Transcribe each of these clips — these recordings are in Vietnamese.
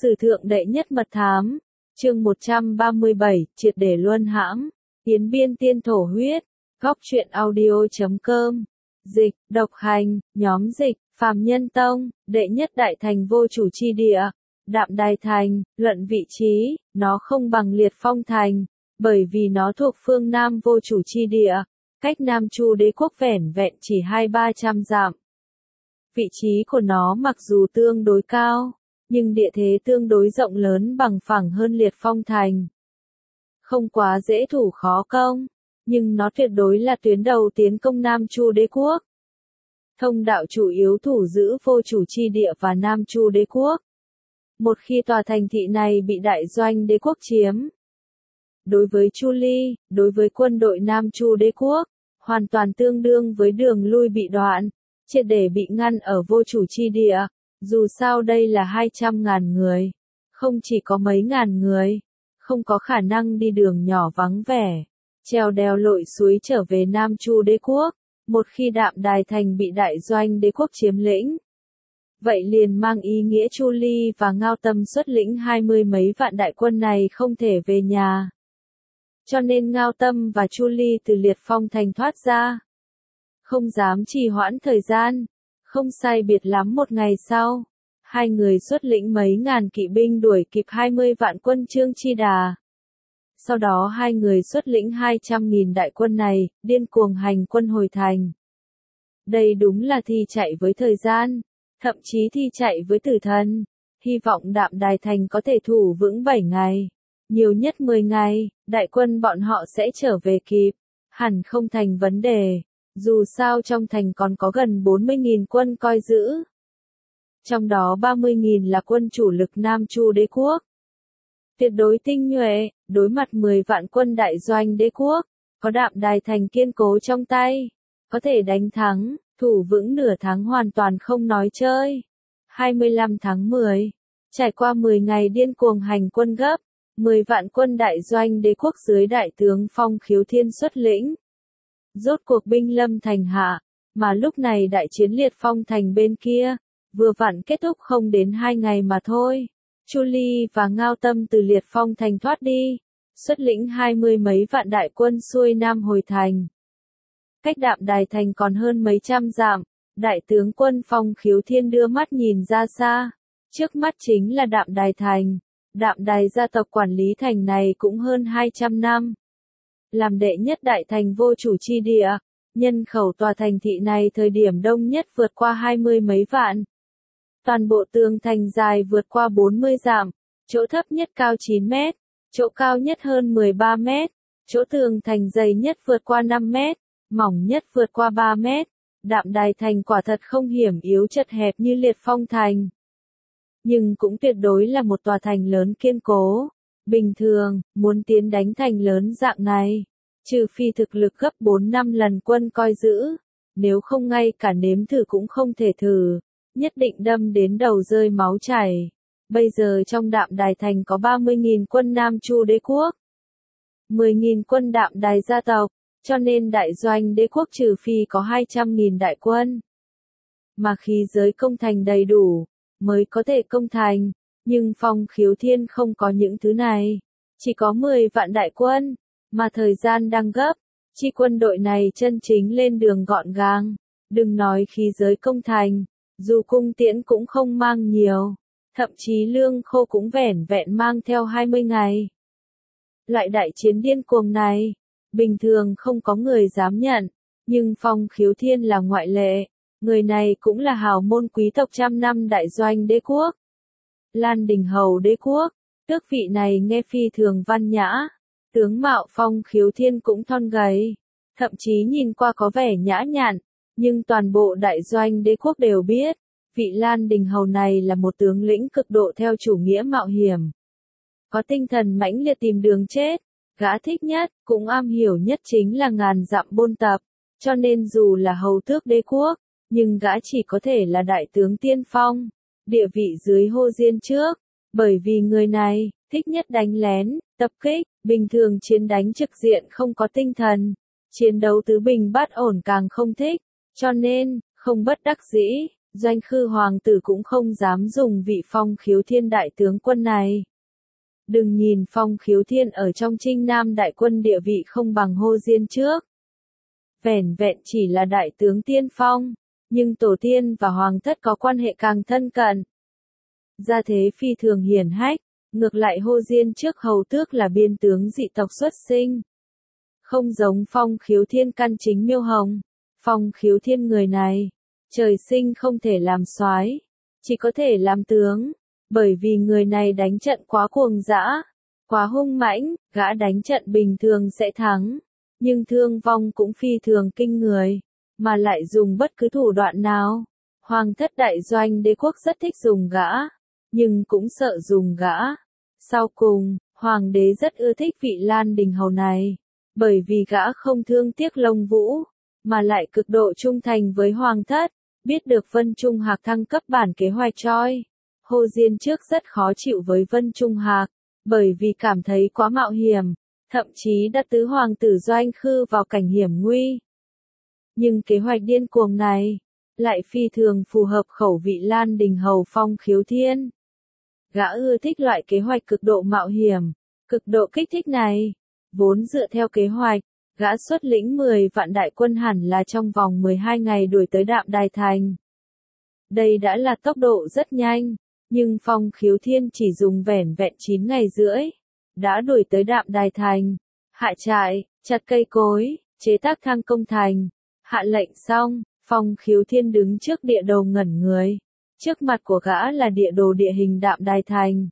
Sử thượng đệ nhất mật thám, chương 137, triệt để luân hãm, tiến biên tiên thổ huyết, góc truyện audio.com, dịch, độc hành, nhóm dịch, phàm nhân tông, đệ nhất đại thành vô chủ chi địa, đạm đài thành, luận vị trí, nó không bằng liệt phong thành, bởi vì nó thuộc phương Nam vô chủ chi địa, cách Nam Chu đế quốc vẻn vẹn chỉ 200-300 dặm. Vị trí của nó mặc dù tương đối cao, nhưng địa thế tương đối rộng lớn bằng phẳng hơn liệt phong thành. Không quá dễ thủ khó công, nhưng nó tuyệt đối là tuyến đầu tiến công Nam Chu đế quốc. Thông đạo chủ yếu thủ giữ vô chủ chi địa và Nam Chu đế quốc. Một khi tòa thành thị này bị đại doanh đế quốc chiếm, đối với Chu Ly, đối với quân đội Nam Chu đế quốc, hoàn toàn tương đương với đường lui bị đoạn, triệt để bị ngăn ở vô chủ chi địa. Dù sao đây là 200.000 người, không chỉ có mấy ngàn người, không có khả năng đi đường nhỏ vắng vẻ, trèo đèo lội suối trở về Nam Chu đế quốc. Một khi đạm đài thành bị đại doanh đế quốc chiếm lĩnh, vậy liền mang ý nghĩa Chu Ly và Ngao Tâm xuất lĩnh 20 mấy vạn đại quân này không thể về nhà. Cho nên Ngao Tâm và Chu Ly từ liệt phong thành thoát ra, không dám trì hoãn thời gian. Không sai biệt lắm một ngày sau, hai người xuất lĩnh mấy ngàn kỵ binh đuổi kịp 20 vạn quân Trương Chi Đà. Sau đó hai người xuất lĩnh 200.000 đại quân này, điên cuồng hành quân hồi thành. Đây đúng là thi chạy với thời gian, thậm chí thi chạy với tử thần. Hy vọng đạm đài thành có thể thủ vững 7 ngày, nhiều nhất 10 ngày, đại quân bọn họ sẽ trở về kịp, hẳn không thành vấn đề. Dù sao trong thành còn có gần 40.000 quân coi giữ. Trong đó 30.000 là quân chủ lực Nam Chu đế quốc. Tuyệt đối tinh nhuệ, đối mặt 10 vạn quân đại doanh đế quốc, có đạm đài thành kiên cố trong tay, có thể đánh thắng, thủ vững nửa tháng hoàn toàn không nói chơi. 25 tháng 10, trải qua 10 ngày điên cuồng hành quân gấp, 10 vạn quân đại doanh đế quốc dưới đại tướng Phong Khiếu Thiên xuất lĩnh. Rốt cuộc binh lâm thành hạ, mà lúc này đại chiến liệt phong thành bên kia, vừa vặn kết thúc không đến 2 ngày mà thôi. Chu Ly và Ngao Tâm từ liệt phong thành thoát đi, xuất lĩnh 20 mấy vạn đại quân xuôi nam hồi thành. Cách đạm đài thành còn hơn mấy trăm dặm, đại tướng quân Phong Khiếu Thiên đưa mắt nhìn ra xa, trước mắt chính là đạm đài thành. Đạm đài gia tộc quản lý thành này cũng hơn 200 năm. Làm đệ nhất đại thành vô chủ chi địa, nhân khẩu tòa thành thị này thời điểm đông nhất vượt qua 20 mấy vạn. Toàn bộ tường thành dài vượt qua 40 dặm, chỗ thấp nhất cao 9 mét, chỗ cao nhất hơn 13 mét, chỗ tường thành dày nhất vượt qua 5 mét, mỏng nhất vượt qua 3 mét. Đạm đài thành quả thật không hiểm yếu chật hẹp như liệt phong thành, nhưng cũng tuyệt đối là một tòa thành lớn kiên cố. Bình thường, muốn tiến đánh thành lớn dạng này, trừ phi thực lực gấp 4-5 lần quân coi giữ, nếu không ngay cả nếm thử cũng không thể thử, nhất định đâm đến đầu rơi máu chảy. Bây giờ trong đạm đài thành có 30.000 quân Nam Chu đế quốc, 10.000 quân đạm đài gia tộc, cho nên đại doanh đế quốc trừ phi có 200.000 đại quân, mà khí giới công thành đầy đủ, mới có thể công thành. Nhưng Phong Khiếu Thiên không có những thứ này, chỉ có 10 vạn đại quân, mà thời gian đang gấp, chi quân đội này chân chính lên đường gọn gàng, đừng nói khí giới công thành, dù cung tiễn cũng không mang nhiều, thậm chí lương khô cũng vẻn vẹn mang theo 20 ngày. Loại đại chiến điên cuồng này, bình thường không có người dám nhận, nhưng Phong Khiếu Thiên là ngoại lệ, người này cũng là hào môn quý tộc trăm năm đại doanh đế quốc. Lan Đình Hầu đế quốc, tước vị này nghe phi thường văn nhã, tướng mạo Phong Khiếu Thiên cũng thon gầy, thậm chí nhìn qua có vẻ nhã nhặn, nhưng toàn bộ đại doanh đế quốc đều biết, vị Lan Đình Hầu này là một tướng lĩnh cực độ theo chủ nghĩa mạo hiểm. Có tinh thần mãnh liệt tìm đường chết, gã thích nhất, cũng am hiểu nhất chính là ngàn dặm bôn tập, cho nên dù là hầu tước đế quốc, nhưng gã chỉ có thể là đại tướng tiên phong. Địa vị dưới Hô Diên trước, bởi vì người này, thích nhất đánh lén, tập kích, bình thường chiến đánh trực diện không có tinh thần, chiến đấu tứ bình bát ổn càng không thích, cho nên, không bất đắc dĩ, Doanh Khư hoàng tử cũng không dám dùng vị Phong Khiếu Thiên đại tướng quân này. Đừng nhìn Phong Khiếu Thiên ở trong Trinh Nam đại quân địa vị không bằng Hồ Diên trước. Vẻn vẹn chỉ là đại tướng tiên phong, nhưng tổ tiên và hoàng thất có quan hệ càng thân cận. Gia thế phi thường hiển hách, ngược lại Hồ Diên trước hầu tước là biên tướng dị tộc xuất sinh. Không giống Phong Khiếu Thiên căn chính Miêu Hồng, Phong Khiếu Thiên người này, trời sinh không thể làm soái, chỉ có thể làm tướng, bởi vì người này đánh trận quá cuồng dã, quá hung mãnh, gã đánh trận bình thường sẽ thắng, nhưng thương vong cũng phi thường kinh người, mà lại dùng bất cứ thủ đoạn nào. Hoàng thất đại doanh đế quốc rất thích dùng gã, nhưng cũng sợ dùng gã. Sau cùng, hoàng đế rất ưa thích vị Lan Đình hầu này, bởi vì gã không thương tiếc lông vũ, mà lại cực độ trung thành với hoàng thất, biết được Vân Trung Hạc thăng cấp bản kế hoạch choi. Hồ Diên trước rất khó chịu với Vân Trung Hạc, bởi vì cảm thấy quá mạo hiểm, thậm chí đã tứ hoàng tử Doanh Khư vào cảnh hiểm nguy. Nhưng kế hoạch điên cuồng này, lại phi thường phù hợp khẩu vị Lan Đình hầu Phong Khiếu Thiên. Gã ưa thích loại kế hoạch cực độ mạo hiểm, cực độ kích thích này. Vốn dựa theo kế hoạch, gã xuất lĩnh 10 vạn đại quân hẳn là trong vòng 12 ngày đuổi tới Đạm Đài Thành. Đây đã là tốc độ rất nhanh, nhưng Phong Khiếu Thiên chỉ dùng vẻn vẹn 9 ngày rưỡi, đã đuổi tới Đạm Đài Thành, hạ trại, chặt cây cối, chế tác thang công thành, hạ lệnh xong, Phong Khiếu Thiên đứng trước địa đồ ngẩn người, trước mặt của gã là địa đồ địa hình Đạm Đài Thành.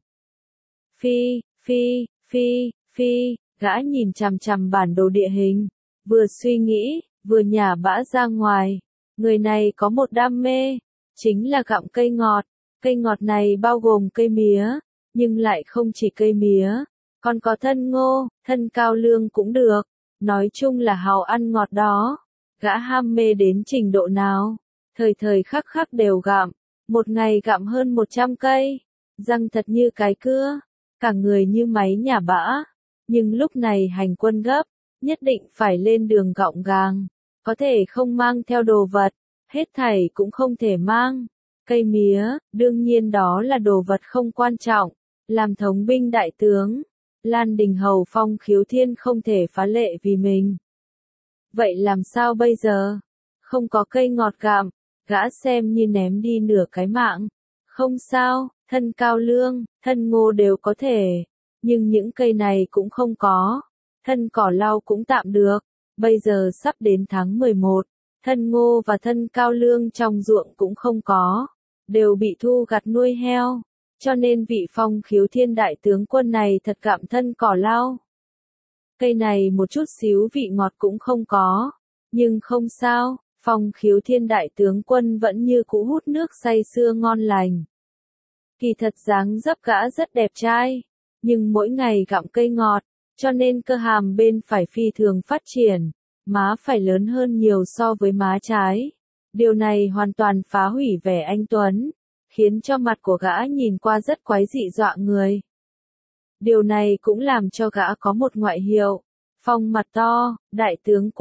Phi, gã nhìn chằm chằm bản đồ địa hình, vừa suy nghĩ, vừa nhả bã ra ngoài. Người này có một đam mê, chính là gặm cây ngọt. Cây ngọt này bao gồm cây mía, nhưng lại không chỉ cây mía, còn có thân ngô, thân cao lương cũng được. Nói chung là hào ăn ngọt đó. Gã ham mê đến trình độ nào, thời thời khắc khắc đều gặm, một ngày gặm hơn 100 cây, răng thật như cái cưa, cả người như máy nhả bã. Nhưng lúc này hành quân gấp, nhất định phải lên đường gọng gàng, có thể không mang theo đồ vật, hết thảy cũng không thể mang. Cây mía, đương nhiên đó là đồ vật không quan trọng, làm thống binh đại tướng, Lan Đình hầu Phong Khiếu Thiên không thể phá lệ vì mình. Vậy làm sao bây giờ? Không có cây ngọt gặm, gã xem như ném đi nửa cái mạng. Không sao, thân cao lương, thân ngô đều có thể. Nhưng những cây này cũng không có. Thân cỏ lau cũng tạm được. Bây giờ sắp đến tháng 11. Thân ngô và thân cao lương trong ruộng cũng không có. Đều bị thu gặt nuôi heo. Cho nên vị Phong Khiếu Thiên đại tướng quân này thật gặm thân cỏ lau. Cây này một chút xíu vị ngọt cũng không có. Nhưng không sao, Phong Khiếu Thiên đại tướng quân vẫn như cũ hút nước say sưa ngon lành. Kỳ thật dáng dấp gã rất đẹp trai. Nhưng mỗi ngày gặm cây ngọt, cho nên cơ hàm bên phải phi thường phát triển, má phải lớn hơn nhiều so với má trái. Điều này hoàn toàn phá hủy vẻ anh tuấn, khiến cho mặt của gã nhìn qua rất quái dị dọa người. Điều này cũng làm cho gã có một ngoại hiệu, Phong mặt to, đại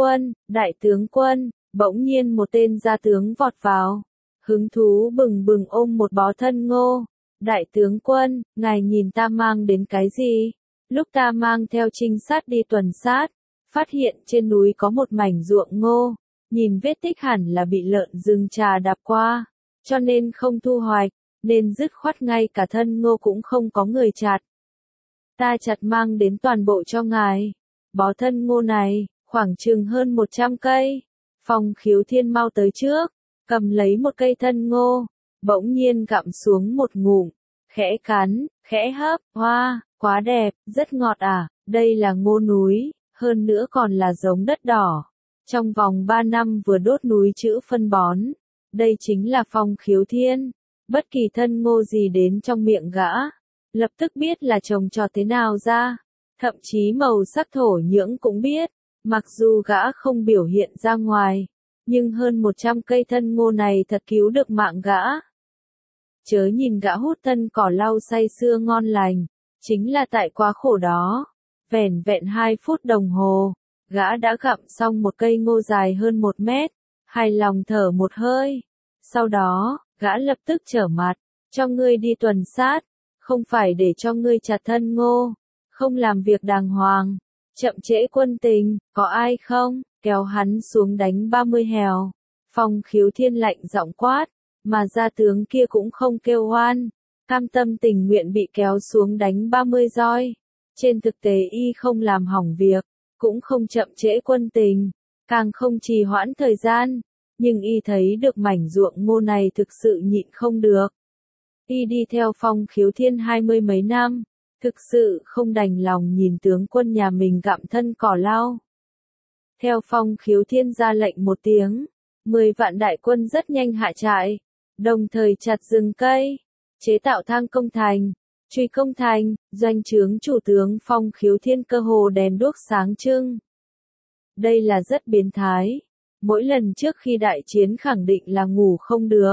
tướng quân, bỗng nhiên một tên gia tướng vọt vào, hứng thú bừng bừng ôm một bó thân ngô. Đại tướng quân, ngài nhìn ta mang đến cái gì? Lúc ta mang theo trinh sát đi tuần sát, phát hiện trên núi có một mảnh ruộng ngô, nhìn vết tích hẳn là bị lợn rừng trà đạp qua, cho nên không thu hoạch, nên dứt khoát ngay cả thân ngô cũng không có người chặt. Ta chặt mang đến toàn bộ cho ngài. Bó thân ngô này, khoảng chừng hơn 100 cây. Phong Khiếu Thiên mau tới trước, cầm lấy một cây thân ngô, bỗng nhiên gặm xuống một ngụm, khẽ cắn, khẽ hấp, hoa, quá đẹp, rất ngọt à, đây là ngô núi, hơn nữa còn là giống đất đỏ. Trong vòng 3 năm vừa đốt núi chữ phân bón, đây chính là Phong Khiếu Thiên. Bất kỳ thân ngô gì đến trong miệng gã, lập tức biết là trồng trọt thế nào ra, thậm chí màu sắc thổ nhưỡng cũng biết, mặc dù gã không biểu hiện ra ngoài, nhưng hơn 100 cây thân ngô này thật cứu được mạng gã. Chớ nhìn gã hút thân cỏ lau say sưa ngon lành, chính là tại quá khổ đó. Vẻn vẹn 2 phút đồng hồ, gã đã gặm xong một cây ngô dài hơn 1 mét, hài lòng thở một hơi. Sau đó, Gã lập tức trở mặt, cho ngươi đi tuần sát, không phải để cho ngươi chặt thân Ngô, không làm việc đàng hoàng, chậm trễ quân tình, có ai không, kéo hắn xuống đánh 30 hèo. Phong Khiếu Thiên lạnh giọng quát, mà gia tướng kia cũng không kêu oan, cam tâm tình nguyện bị kéo xuống đánh 30 roi. Trên thực tế y không làm hỏng việc, cũng không chậm trễ quân tình, càng không trì hoãn thời gian, nhưng y thấy được mảnh ruộng ngô này thực sự nhịn không được. Y đi theo Phong Khiếu Thiên 20 mấy năm, thực sự không đành lòng nhìn tướng quân nhà mình gặm thân cỏ lau. Theo Phong Khiếu Thiên ra lệnh một tiếng, 10 vạn đại quân rất nhanh hạ trại, đồng thời chặt rừng cây, chế tạo thang công thành, truy công thành, doanh trướng chủ tướng Phong Khiếu Thiên cơ hồ đèn đuốc sáng trưng. Đây là rất biến thái, mỗi lần trước khi đại chiến khẳng định là ngủ không được.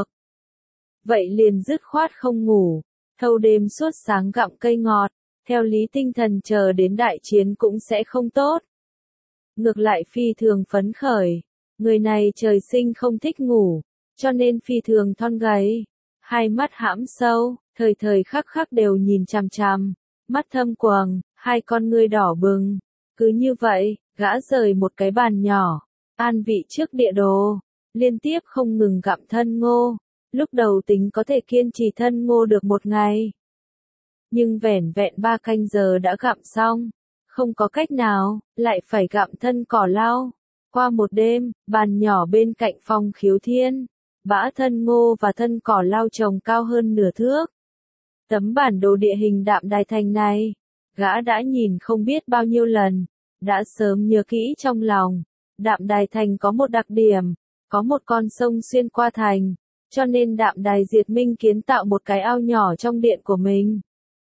Vậy liền dứt khoát không ngủ, thâu đêm suốt sáng gặm cây ngọt, theo lý tinh thần chờ đến đại chiến cũng sẽ không tốt. Ngược lại phi thường phấn khởi, người này trời sinh không thích ngủ, cho nên phi thường thon gầy, hai mắt hãm sâu, thời thời khắc khắc đều nhìn chằm chằm, mắt thâm quầng, hai con ngươi đỏ bừng. Cứ như vậy, gã rời một cái bàn nhỏ, an vị trước địa đồ, liên tiếp không ngừng gặm thân Ngô. Lúc đầu tính có thể kiên trì thân Ngô được một ngày, nhưng vẻn vẹn 3 canh giờ đã gặm xong, không có cách nào, lại phải gặm thân cỏ lau. Qua một đêm, bàn nhỏ bên cạnh Phong Khiếu Thiên, bã thân Ngô và thân cỏ lau trồng cao hơn nửa thước. Tấm bản đồ địa hình Đạm Đài Thành này, gã đã nhìn không biết bao nhiêu lần, đã sớm nhớ kỹ trong lòng. Đạm Đài Thành có một đặc điểm, có một con sông xuyên qua thành, cho nên Đạm Đài Diệt Minh kiến tạo một cái ao nhỏ trong điện của mình.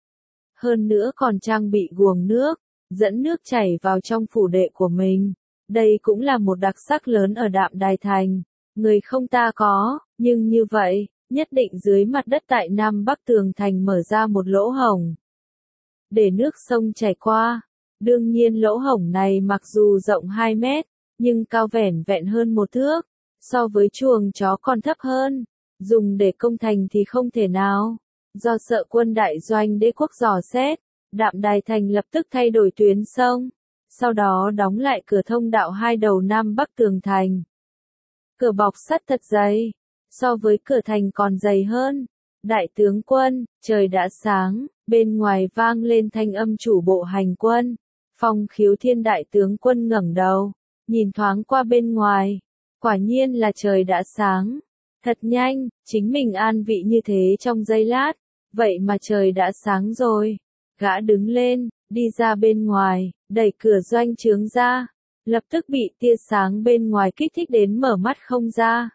Hơn nữa còn trang bị guồng nước, dẫn nước chảy vào trong phủ đệ của mình. Đây cũng là một đặc sắc lớn ở Đạm Đài Thành, người không ta có, nhưng như vậy, nhất định dưới mặt đất tại Nam Bắc tường thành mở ra một lỗ hổng, để nước sông chảy qua. Đương nhiên lỗ hổng này mặc dù rộng 2 mét, nhưng cao vẻn vẹn hơn 1 thước, so với chuồng chó còn thấp hơn, dùng để công thành thì không thể nào. Do sợ quân đại doanh đế quốc dò xét, Đạm Đài Thành lập tức thay đổi tuyến sông, sau đó đóng lại cửa thông đạo hai đầu Nam Bắc tường thành. Cửa bọc sắt thật dày, so với cửa thành còn dày hơn. Đại tướng quân, trời đã sáng, bên ngoài vang lên thanh âm chủ bộ hành quân. Phong Khiếu Thiên đại tướng quân ngẩng đầu, nhìn thoáng qua bên ngoài, quả nhiên là trời đã sáng. Thật nhanh, chính mình an vị như thế trong giây lát, vậy mà trời đã sáng rồi. Gã đứng lên, đi ra bên ngoài, đẩy cửa doanh trướng ra, lập tức bị tia sáng bên ngoài kích thích đến mở mắt không ra.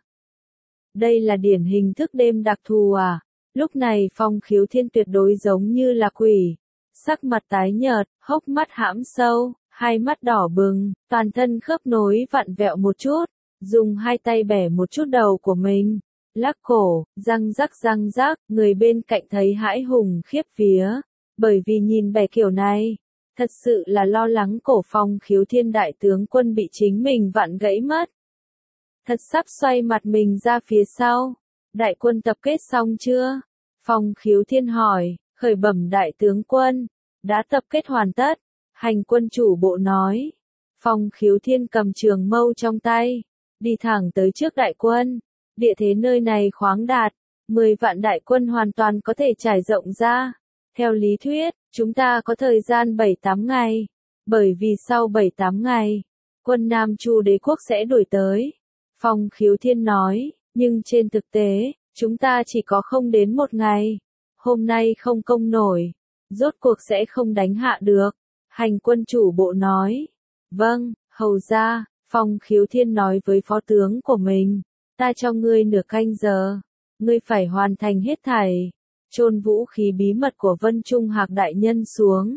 Đây là điển hình thức đêm đặc thù à? Lúc này Phong Khiếu Thiên tuyệt đối giống như là quỷ, sắc mặt tái nhợt, hốc mắt hãm sâu, hai mắt đỏ bừng, toàn thân khớp nối vặn vẹo một chút, dùng hai tay bẻ một chút đầu của mình, lắc cổ, răng rắc, người bên cạnh thấy hãi hùng khiếp vía, bởi vì nhìn bẻ kiểu này, thật sự là lo lắng cổ Phong Khiếu Thiên đại tướng quân bị chính mình vặn gãy mất. Thật sắp xoay mặt mình ra phía sau. Đại quân tập kết xong chưa? Phong Khiếu Thiên hỏi, khởi bẩm đại tướng quân, đã tập kết hoàn tất. Hành quân chủ bộ nói. Phong Khiếu Thiên cầm trường mâu trong tay, đi thẳng tới trước đại quân. Địa thế nơi này khoáng đạt, 10 vạn đại quân hoàn toàn có thể trải rộng ra. Theo lý thuyết, chúng ta có thời gian 7-8 ngày, bởi vì sau 7-8 ngày, quân Nam Chu đế quốc sẽ đuổi tới. Phong Khiếu Thiên nói, nhưng trên thực tế, chúng ta chỉ có không đến 1 ngày. Hôm nay không công nổi, rốt cuộc sẽ không đánh hạ được. Hành quân chủ bộ nói, vâng, hầu ra, Phong Khiếu Thiên nói với phó tướng của mình, ta cho ngươi nửa canh giờ, ngươi phải hoàn thành hết thảy, chôn vũ khí bí mật của Vân Trung Hạc đại nhân xuống.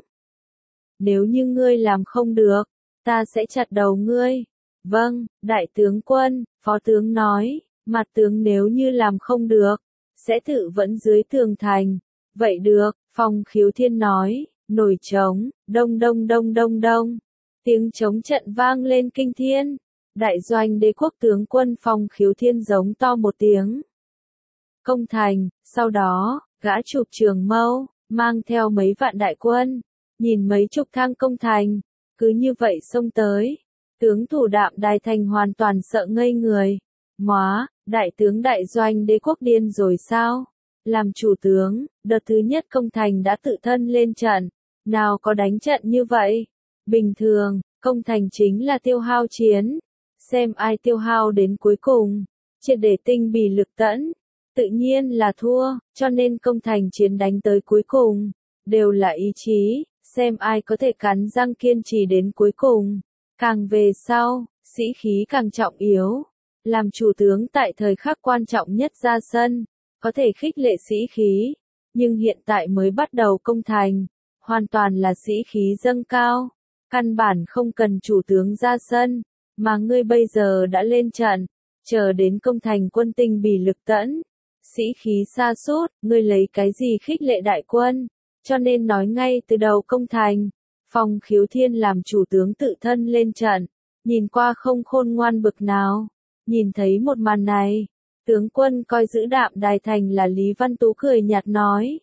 Nếu như ngươi làm không được, ta sẽ chặt đầu ngươi. Vâng, đại tướng quân, phó tướng nói, mặt tướng nếu như làm không được, sẽ tự vẫn dưới tường thành. Vậy được, Phong Khiếu Thiên nói, nổi trống, đông đông đông đông đông. Tiếng trống trận vang lên kinh thiên. Đại doanh đế quốc tướng quân Phong Khiếu Thiên giống to một tiếng. công thành, sau đó, gã chụp trường mâu, mang theo mấy vạn đại quân, nhìn mấy chục thang công thành, cứ như vậy xông tới. Tướng thủ Đạm Đài thành hoàn toàn sợ ngây người. Móa, đại tướng đại doanh đế quốc điên rồi sao? Làm chủ tướng, đợt thứ nhất công thành đã tự thân lên trận, nào có đánh trận như vậy? Bình thường, công thành chính là tiêu hao chiến, xem ai tiêu hao đến cuối cùng, triệt để tinh bì lực tẫn, tự nhiên là thua, cho nên công thành chiến đánh tới cuối cùng, đều là ý chí, xem ai có thể cắn răng kiên trì đến cuối cùng. Càng về sau, sĩ khí càng trọng yếu. Làm chủ tướng tại thời khắc quan trọng nhất ra sân, có thể khích lệ sĩ khí, nhưng hiện tại mới bắt đầu công thành, hoàn toàn là sĩ khí dâng cao, căn bản không cần chủ tướng ra sân, mà ngươi bây giờ đã lên trận, chờ đến công thành quân tinh bì lực tẫn, sĩ khí sa sút, ngươi lấy cái gì khích lệ đại quân, cho nên nói ngay từ đầu công thành, Phong Khiếu Thiên làm chủ tướng tự thân lên trận, nhìn qua không khôn ngoan bực nào. Nhìn thấy một màn này, tướng quân coi giữ Đạm Đài thành là Lý Văn Tú cười nhạt nói.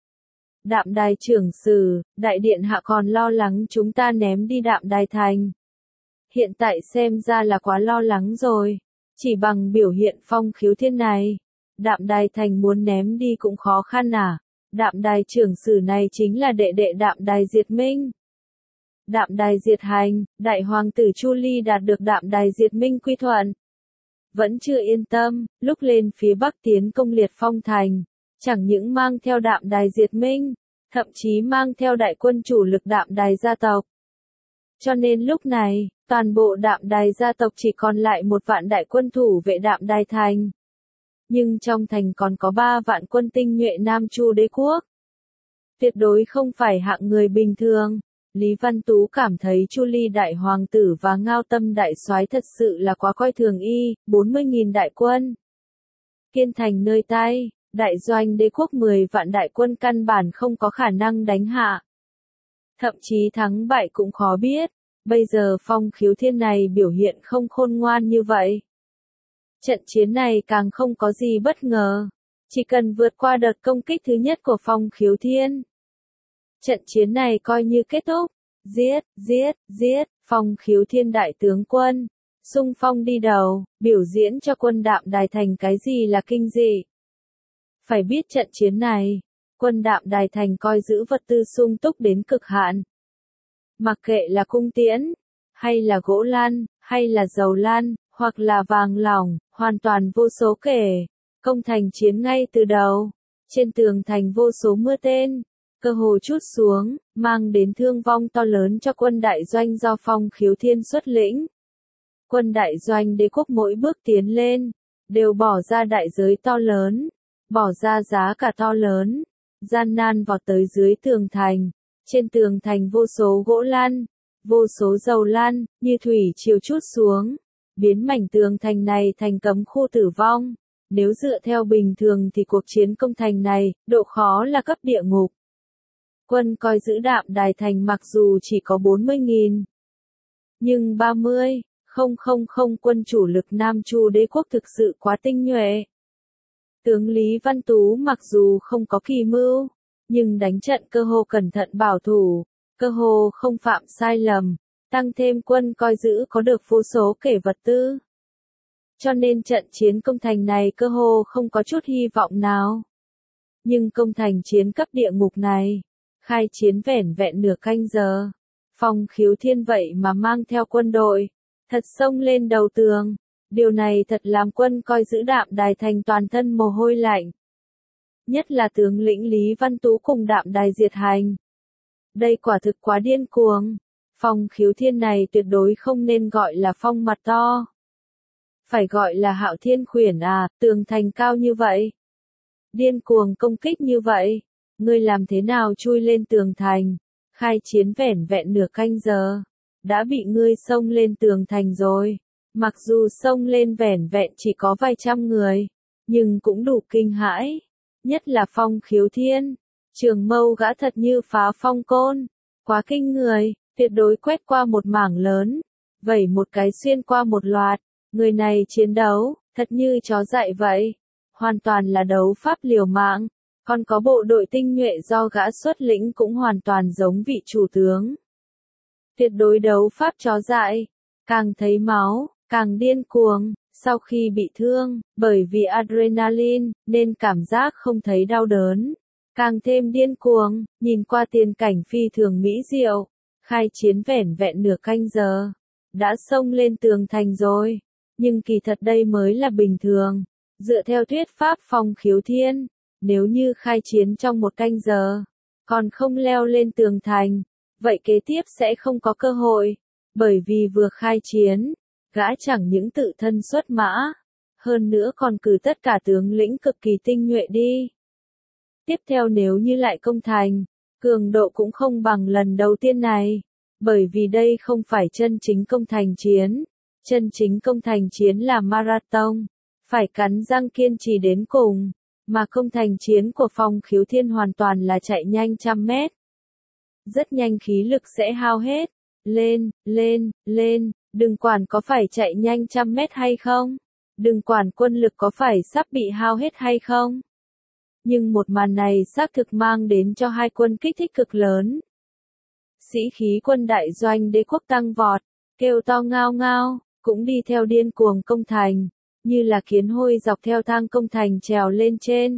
Đạm Đài trưởng sử, đại điện hạ còn lo lắng chúng ta ném đi Đạm Đài thành. Hiện tại xem ra là quá lo lắng rồi, chỉ bằng biểu hiện Phong Khiếu Thiên này, Đạm Đài thành muốn ném đi cũng khó khăn à. Đạm Đài trưởng sử này chính là đệ đệ Đạm Đài Diệt Minh. Đạm Đài diệt hành, đại hoàng tử Chu Ly đạt được Đạm Đài Diệt Minh quy thuận. Vẫn chưa yên tâm, lúc lên phía bắc tiến công Liệt Phong thành, chẳng những mang theo Đạm Đài Diệt Minh, thậm chí mang theo đại quân chủ lực Đạm Đài gia tộc. Cho nên lúc này, toàn bộ Đạm Đài gia tộc chỉ còn lại 1 vạn đại quân thủ vệ Đạm Đài thành. Nhưng trong thành còn có 3 vạn quân tinh nhuệ Nam Chu đế quốc. Tuyệt đối không phải hạng người bình thường. Lý Văn Tú cảm thấy Chu Ly đại hoàng tử và Ngao Tâm đại soái thật sự là quá coi thường y, 40.000 đại quân. Kiên thành nơi tay, đại doanh đế quốc 10 vạn đại quân căn bản không có khả năng đánh hạ. Thậm chí thắng bại cũng khó biết, bây giờ Phong Khiếu Thiên này biểu hiện không khôn ngoan như vậy. Trận chiến này càng không có gì bất ngờ, chỉ cần vượt qua đợt công kích thứ nhất của Phong Khiếu Thiên. Trận chiến này coi như kết thúc, giết, Phong Khiếu Thiên đại tướng quân, xung phong đi đầu, biểu diễn cho quân Đạm Đài thành cái gì là kinh dị. Phải biết trận chiến này, quân Đạm Đài thành coi giữ vật tư sung túc đến cực hạn. Mặc kệ là cung tiễn, hay là gỗ lan, hay là dầu lan, hoặc là vàng lỏng, hoàn toàn vô số kể. Công thành chiến ngay từ đầu, trên tường thành vô số mưa tên, cơ hồ trút xuống, mang đến thương vong to lớn cho quân đại doanh do Phong Khiếu Thiên xuất lĩnh. Quân đại doanh đế quốc mỗi bước tiến lên, đều bỏ ra đại giới to lớn, bỏ ra giá cả to lớn, gian nan vọt tới dưới tường thành, trên tường thành vô số gỗ lan, vô số dầu lan, như thủy triều trút xuống, biến mảnh tường thành này thành cấm khu tử vong. Nếu dựa theo bình thường thì cuộc chiến công thành này, độ khó là cấp địa ngục. Quân coi giữ Đạm Đài thành mặc dù chỉ có 40.000, nhưng 30,000 quân chủ lực Nam Chu đế quốc thực sự quá tinh nhuệ. Tướng Lý Văn Tú mặc dù không có kỳ mưu, nhưng đánh trận cơ hồ cẩn thận bảo thủ, cơ hồ không phạm sai lầm, tăng thêm quân coi giữ có được vô số kể vật tư. Cho nên trận chiến công thành này cơ hồ không có chút hy vọng nào. Nhưng công thành chiến cấp địa ngục này, khai chiến vẻn vẹn nửa canh giờ. Phong Khiếu Thiên vậy mà mang theo quân đội, thật xông lên đầu tường. Điều này thật làm quân coi giữ Đạm Đài thành toàn thân mồ hôi lạnh. Nhất là tướng lĩnh Lý Văn Tú cùng Đạm Đài diệt hành. Đây quả thực quá điên cuồng. Phong Khiếu Thiên này tuyệt đối không nên gọi là phong mặt to. Phải gọi là Hạo Thiên khuyển à, tường thành cao như vậy. Điên cuồng công kích như vậy. Ngươi làm thế nào chui lên tường thành? Khai chiến vẻn vẹn nửa canh giờ. Đã bị ngươi xông lên tường thành rồi. Mặc dù xông lên vẻn vẹn chỉ có vài trăm người. Nhưng cũng đủ kinh hãi. Nhất là Phong Khiếu Thiên. Trường mâu gã thật như phá phong côn. Quá kinh người, tuyệt đối quét qua một mảng lớn. Vẩy một cái xuyên qua một loạt. Người này chiến đấu, thật như chó dại vậy. hoàn toàn là đấu pháp liều mạng, còn có bộ đội tinh nhuệ do gã xuất lĩnh cũng hoàn toàn giống vị chủ tướng. Tuyệt đối đấu pháp chó dại, càng thấy máu, càng điên cuồng, sau khi bị thương, bởi vì adrenaline, nên cảm giác không thấy đau đớn, càng thêm điên cuồng, nhìn qua tiền cảnh phi thường mỹ diệu, khai chiến vẻn vẹn nửa canh giờ, đã xông lên tường thành rồi, nhưng kỳ thật đây mới là bình thường, dựa theo thuyết pháp Phong Khiếu Thiên, nếu như khai chiến trong 1 canh giờ, còn không leo lên tường thành, vậy kế tiếp sẽ không có cơ hội, bởi vì vừa khai chiến, gã chẳng những tự thân xuất mã, hơn nữa còn cử tất cả tướng lĩnh cực kỳ tinh nhuệ đi. Tiếp theo nếu như lại công thành, cường độ cũng không bằng lần đầu tiên này, bởi vì đây không phải chân chính công thành chiến, chân chính công thành chiến là marathon, phải cắn răng kiên trì đến cùng, mà công thành chiến của Phong Khiếu Thiên hoàn toàn là chạy nhanh 100 mét. Rất nhanh khí lực sẽ hao hết, lên, đừng quản có phải chạy nhanh 100 mét hay không, đừng quản quân lực có phải sắp bị hao hết hay không. Nhưng một màn này xác thực mang đến cho hai quân kích thích cực lớn. Sĩ khí quân đại doanh đế quốc tăng vọt, kêu to ngao ngao, cũng đi theo điên cuồng công thành, như là kiến hôi dọc theo thang công thành trèo lên trên.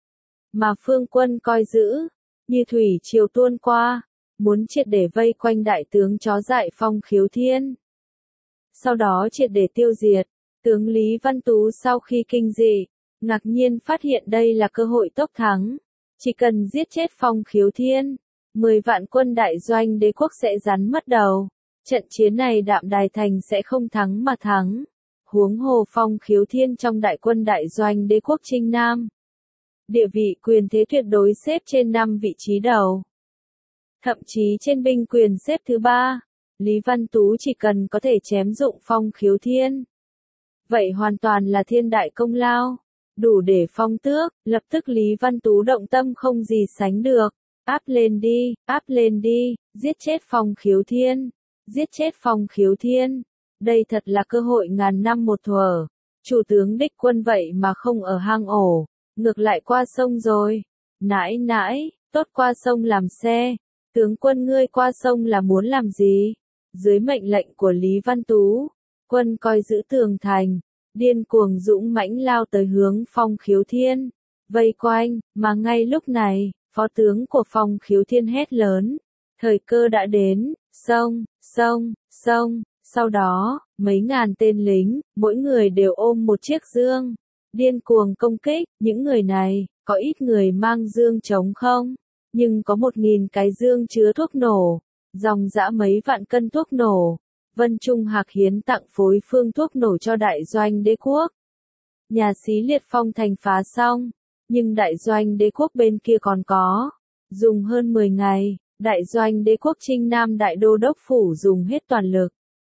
Mà phương quân coi giữ, như thủy triều tuôn qua, muốn triệt để vây quanh đại tướng chó dại Phong Khiếu Thiên. Sau đó triệt để tiêu diệt, tướng Lý Văn Tú sau khi kinh dị, ngạc nhiên phát hiện đây là cơ hội tốc thắng. Chỉ cần giết chết Phong Khiếu Thiên, 10 vạn quân đại doanh đế quốc sẽ rắn mất đầu. Trận chiến này Đạm Đài Thành sẽ không thắng mà thắng. Huống hồ Phong Khiếu Thiên trong đại quân đại doanh đế quốc Trinh Nam. Địa vị quyền thế tuyệt đối xếp trên 5 vị trí đầu. Thậm chí trên binh quyền xếp thứ 3. Lý Văn Tú chỉ cần có thể chém dụng Phong Khiếu Thiên. Vậy hoàn toàn là thiên đại công lao. Đủ để phong tước, lập tức Lý Văn Tú động tâm không gì sánh được. Áp lên đi, giết chết Phong Khiếu Thiên. Giết chết Phong Khiếu Thiên. Đây thật là cơ hội ngàn năm một thuở. Chủ tướng đích quân vậy mà không ở hang ổ, ngược lại qua sông rồi. Nãi, tốt qua sông làm xe. Tướng quân ngươi qua sông là muốn làm gì? Dưới mệnh lệnh của Lý Văn Tú, quân coi giữ tường thành, điên cuồng dũng mãnh lao tới hướng Phong Khiếu Thiên, vây quanh, mà ngay lúc này, phó tướng của Phong Khiếu Thiên hét lớn, thời cơ đã đến, xông, sau đó, mấy ngàn tên lính, mỗi người đều ôm một chiếc dương, điên cuồng công kích, những người này, có ít người mang dương trống không, nhưng có 1000 cái dương chứa thuốc nổ, dòng dã mấy vạn cân thuốc nổ. Vân Trung Hạc hiến tặng phối phương thuốc nổ cho đại doanh đế quốc. Nhà xí Liệt Phong thành phá xong, nhưng đại doanh đế quốc bên kia còn có. Dùng hơn 10 ngày, đại doanh đế quốc Trinh Nam đại đô đốc phủ dùng hết toàn lực.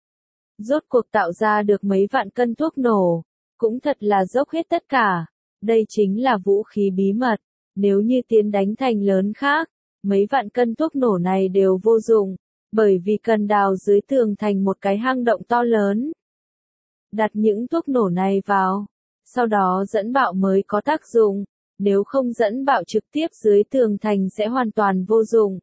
Rốt cuộc tạo ra được mấy vạn cân thuốc nổ, cũng thật là dốc hết tất cả. Đây chính là vũ khí bí mật, nếu như tiến đánh thành lớn khác, mấy vạn cân thuốc nổ này đều vô dụng. Bởi vì cần đào dưới tường thành một cái hang động to lớn. Đặt những thuốc nổ này vào, sau đó dẫn bạo mới có tác dụng, nếu không dẫn bạo trực tiếp dưới tường thành sẽ hoàn toàn vô dụng.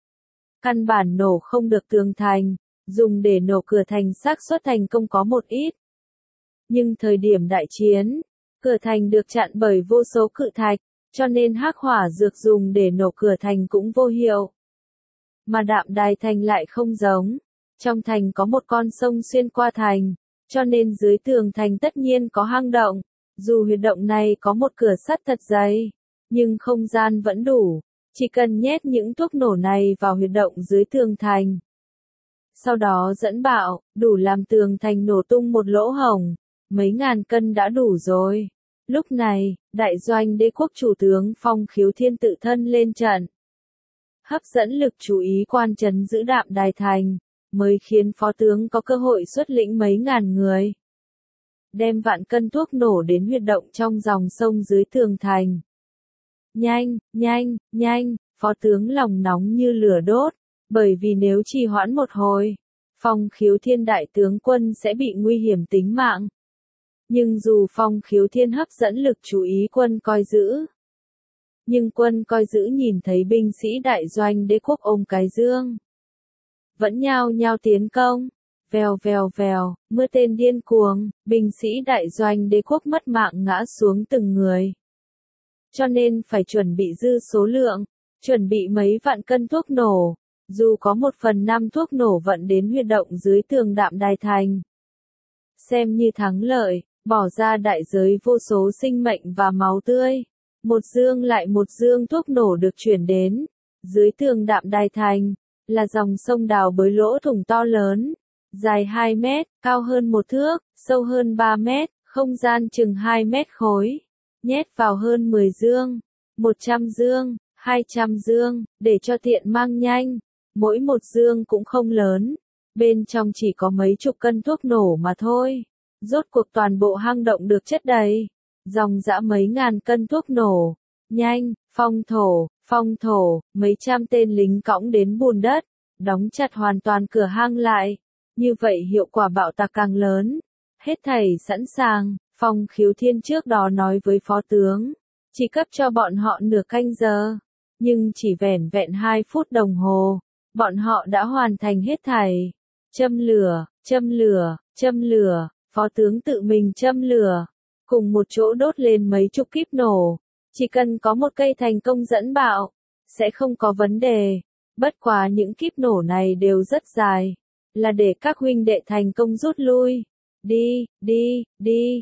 Căn bản nổ không được tường thành, dùng để nổ cửa thành xác suất thành công có một ít. Nhưng thời điểm đại chiến, cửa thành được chặn bởi vô số cự thạch, cho nên hắc hỏa dược dùng để nổ cửa thành cũng vô hiệu. Mà Đạm Đài Thành lại không giống. Trong thành có một con sông xuyên qua thành, cho nên dưới tường thành tất nhiên có hang động. Dù huyệt động này có một cửa sắt thật dày, nhưng không gian vẫn đủ. Chỉ cần nhét những thuốc nổ này vào huyệt động dưới tường thành. Sau đó dẫn bạo, đủ làm tường thành nổ tung một lỗ hổng. Mấy ngàn cân đã đủ rồi. Lúc này, đại doanh đế quốc chủ tướng Phong Khiếu Thiên tự thân lên trận. Hấp dẫn lực chú ý quan trấn giữ Đạm Đài Thành, mới khiến phó tướng có cơ hội xuất lĩnh mấy ngàn người. Đem vạn cân thuốc nổ đến huyệt động trong dòng sông dưới tường thành. Nhanh, phó tướng lòng nóng như lửa đốt, bởi vì nếu trì hoãn một hồi, Phong Khiếu Thiên đại tướng quân sẽ bị nguy hiểm tính mạng. Nhưng dù Phong Khiếu Thiên hấp dẫn lực chú ý quân coi giữ, nhưng quân coi giữ nhìn thấy binh sĩ đại doanh đế quốc ôm cái dương, vẫn nhao nhao tiến công. Vèo vèo vèo, mưa tên điên cuồng, binh sĩ đại doanh đế quốc mất mạng ngã xuống từng người. Cho nên phải chuẩn bị dư số lượng, chuẩn bị mấy vạn cân thuốc nổ, dù có 1/5 thuốc nổ vận đến huy động dưới tường Đạm Đài Thành. Xem như thắng lợi, bỏ ra đại giới vô số sinh mệnh và máu tươi. Một dương lại một dương thuốc nổ được chuyển đến, dưới tường Đạm Đài Thành, là dòng sông đào bới lỗ thủng to lớn, dài 2 mét, cao hơn 1 thước, sâu hơn 3 mét, không gian chừng 2 mét khối, nhét vào hơn 10 dương, 100 dương, 200 dương, để cho tiện mang nhanh. Mỗi một dương cũng không lớn, bên trong chỉ có mấy chục cân thuốc nổ mà thôi. Rốt cuộc toàn bộ hang động được chất đầy, dòng dã mấy ngàn cân thuốc nổ. Nhanh, phong thổ, mấy trăm tên lính cõng đến bùn đất, đóng chặt hoàn toàn cửa hang lại. Như vậy hiệu quả bạo tạc càng lớn. Hết thảy sẵn sàng, Phong Khiếu Thiên trước đó nói với phó tướng, chỉ cấp cho bọn họ nửa canh giờ, nhưng chỉ vẻn vẹn 2 phút đồng hồ, bọn họ đã hoàn thành hết thảy. Châm lửa, phó tướng tự mình châm lửa, cùng một chỗ đốt lên mấy chục kíp nổ, chỉ cần có một cây thành công dẫn bạo, sẽ không có vấn đề. Bất quá những kíp nổ này đều rất dài, là để các huynh đệ thành công rút lui. Đi,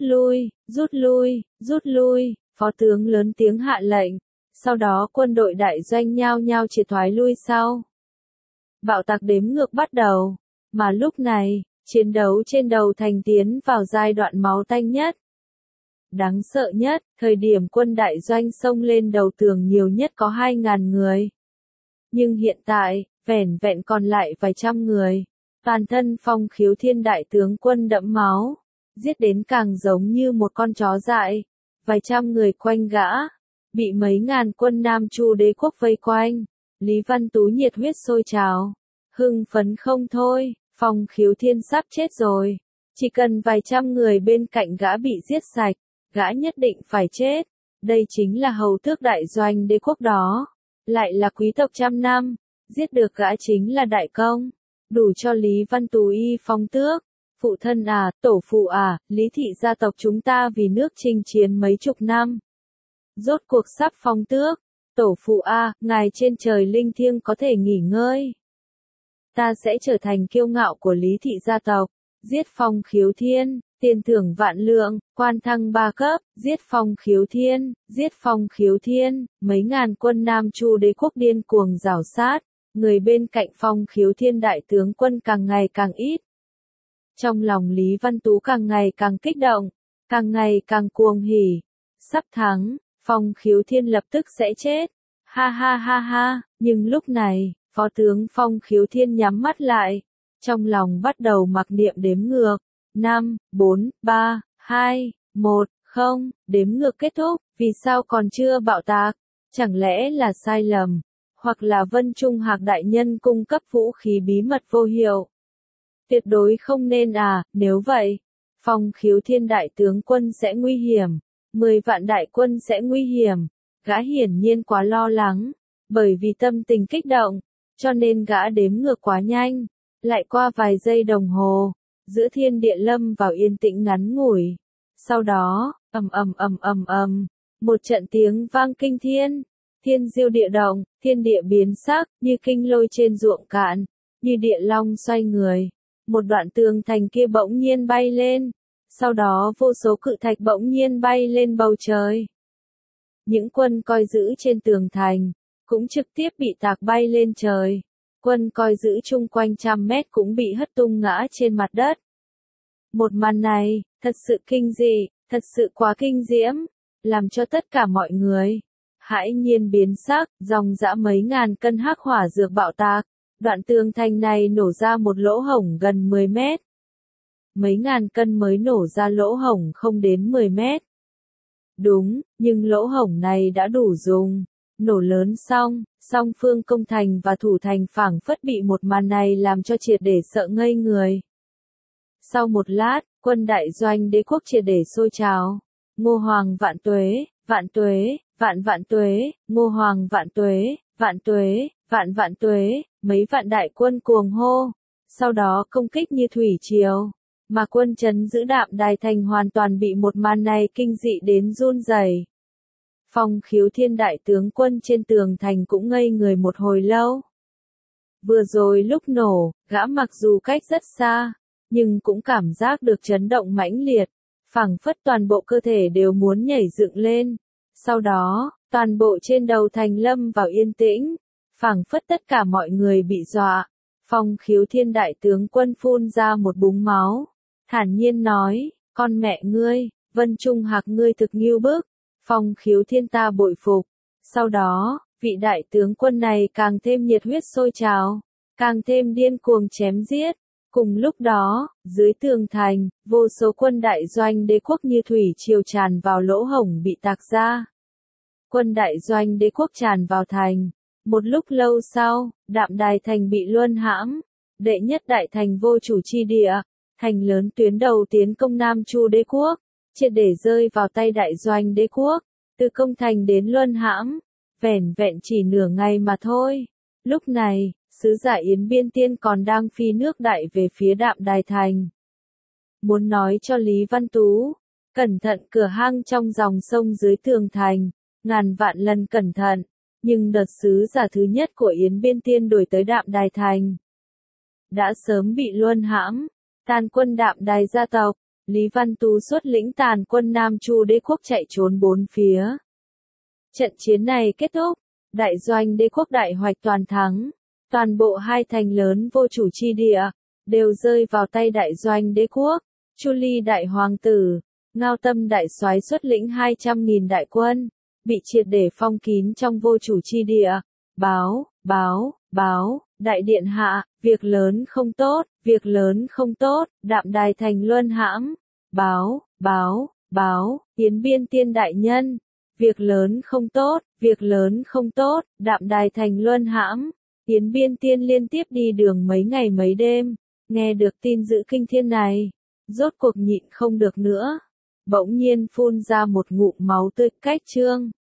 rút lui, phó tướng lớn tiếng hạ lệnh, sau đó quân đội đại doanh nhao nhao triệt thoái lui sau. Bạo tạc đếm ngược bắt đầu, mà lúc này, chiến đấu trên đầu thành tiến vào giai đoạn máu tanh nhất. Đáng sợ nhất, thời điểm quân đại doanh xông lên đầu tường nhiều nhất có 2.000 người. Nhưng hiện tại, vẻn vẹn còn lại vài trăm người. Toàn thân Phong Khiếu Thiên đại tướng quân đẫm máu, giết đến càng giống như một con chó dại. Vài trăm người quanh gã, bị mấy ngàn quân Nam Chu đế quốc vây quanh. Lý Văn Tú nhiệt huyết sôi trào, hưng phấn không thôi. Phong Khiếu Thiên sắp chết rồi, chỉ cần vài trăm người bên cạnh gã bị giết sạch, gã nhất định phải chết. Đây chính là hầu tước đại doanh đế quốc đó, lại là quý tộc trăm năm, giết được gã chính là đại công, đủ cho Lý Văn Tú y phong tước. Phụ thân à, tổ phụ à, Lý thị gia tộc chúng ta vì nước chinh chiến mấy chục năm, rốt cuộc sắp phong tước. Tổ phụ à, ngài trên trời linh thiêng có thể nghỉ ngơi. Ta sẽ trở thành kiêu ngạo của Lý thị gia tộc. Giết Phong Khiếu Thiên, tiền thưởng vạn lượng, quan thăng 3 cấp. Giết Phong Khiếu Thiên, mấy ngàn quân Nam Chu đế quốc điên cuồng rảo sát. Người bên cạnh Phong Khiếu Thiên đại tướng quân càng ngày càng ít. Trong lòng Lý Văn Tú càng ngày càng kích động, càng ngày càng cuồng hỉ. Sắp thắng, Phong Khiếu Thiên lập tức sẽ chết. Ha ha ha ha, nhưng lúc này, phó tướng Phong Khiếu Thiên nhắm mắt lại, trong lòng bắt đầu mặc niệm đếm ngược. 5, 4, 3, 2, 1, 0, đếm ngược kết thúc. Vì sao còn chưa bạo tạc? Chẳng lẽ là sai lầm? Hoặc là Vân Trung Hạc đại nhân cung cấp vũ khí bí mật vô hiệu? Tuyệt đối không nên à, nếu vậy, Phong Khiếu Thiên đại tướng quân sẽ nguy hiểm, 10 vạn đại quân sẽ nguy hiểm. Gã hiển nhiên quá lo lắng, bởi vì tâm tình kích động, cho nên gã đếm ngược quá nhanh. Lại qua vài giây đồng hồ, giữa thiên địa lâm vào yên tĩnh ngắn ngủi. Sau đó, một trận tiếng vang kinh thiên, thiên diêu địa động, thiên địa biến sắc, như kinh lôi trên ruộng cạn, như địa long xoay người. Một đoạn tường thành kia bỗng nhiên bay lên, sau đó vô số cự thạch bỗng nhiên bay lên bầu trời. Những quân coi giữ trên tường thành, cũng trực tiếp bị tạc bay lên trời. Quân coi giữ chung quanh trăm mét cũng bị hất tung ngã trên mặt đất. Một màn này, thật sự kinh dị, thật sự quá kinh diễm, làm cho tất cả mọi người hãi nhiên biến sắc. Dòng dã mấy ngàn cân hắc hỏa dược bạo tạc, đoạn tường thành này nổ ra một lỗ hổng gần 10 mét. Mấy ngàn cân mới nổ ra lỗ hổng không đến 10 mét. Đúng, nhưng lỗ hổng này đã đủ dùng. Nổ lớn xong, song phương công thành và thủ thành phảng phất bị một màn này làm cho triệt để sợ ngây người. Sau một lát, Quân đại doanh đế quốc triệt để sôi trào. Ngô Hoàng vạn tuế, vạn tuế, vạn vạn tuế, Ngô Hoàng vạn tuế, vạn tuế, vạn vạn tuế, mấy vạn đại quân cuồng hô. Sau đó công kích như thủy triều, mà quân trấn giữ Đạm Đài thành hoàn toàn bị một màn này kinh dị đến run rẩy. Phong Khiếu Thiên đại tướng quân trên tường thành cũng ngây người một hồi lâu. Vừa rồi lúc nổ, gã mặc dù cách rất xa, nhưng cũng cảm giác được chấn động mãnh liệt, phảng phất toàn bộ cơ thể đều muốn nhảy dựng lên. Sau đó, toàn bộ trên đầu thành lâm vào yên tĩnh, phảng phất tất cả mọi người bị dọa. Phong Khiếu Thiên đại tướng quân phun ra một búng máu, thản nhiên nói, con mẹ ngươi, Vân Trung Hạc ngươi thực nghiêu bức. Phong Khiếu Thiên ta bội phục. Sau đó, vị đại tướng quân này càng thêm nhiệt huyết sôi trào, càng thêm điên cuồng chém giết. Cùng lúc đó, dưới tường thành, vô số quân đại doanh đế quốc như thủy triều tràn vào lỗ hổng bị tạc ra. Quân đại doanh đế quốc tràn vào thành. Một lúc lâu sau, Đạm Đài thành bị luân hãm. Đệ nhất đại thành vô chủ chi địa, thành lớn tuyến đầu tiến công Nam Chu đế quốc, triệt để rơi vào tay đại doanh đế quốc. Từ công thành đến luân hãm, vẻn vẹn chỉ nửa ngày mà thôi. Lúc này, sứ giả Yến Biên Tiên còn đang phi nước đại về phía Đạm Đài thành. Muốn nói cho Lý Văn Tú, cẩn thận cửa hang trong dòng sông dưới tường thành, ngàn vạn lần cẩn thận, nhưng đợt sứ giả thứ nhất của Yến Biên Tiên đuổi tới Đạm Đài thành đã sớm bị luân hãm, tàn quân Đạm Đài gia tộc. Lý Văn Tú xuất lĩnh tàn quân Nam Chu đế quốc chạy trốn bốn phía. Trận chiến này kết thúc, đại doanh đế quốc đại hoạch toàn thắng, toàn bộ hai thành lớn vô chủ chi địa đều rơi vào tay đại doanh đế quốc. Chu Ly đại hoàng tử, Ngao Tâm đại soái xuất lĩnh 200.000 đại quân, bị triệt để phong kín trong vô chủ chi địa. Báo, đại điện hạ, việc lớn không tốt, việc lớn không tốt, Đạm Đài thành luân hãm. Báo, Yến Biên Tiên đại nhân, việc lớn không tốt, việc lớn không tốt, Đạm Đài thành luân hãm. Yến Biên Tiên liên tiếp đi đường mấy ngày mấy đêm, nghe được tin dữ kinh thiên này, rốt cuộc nhịn không được nữa, bỗng nhiên phun ra một ngụm máu tươi. Cách chương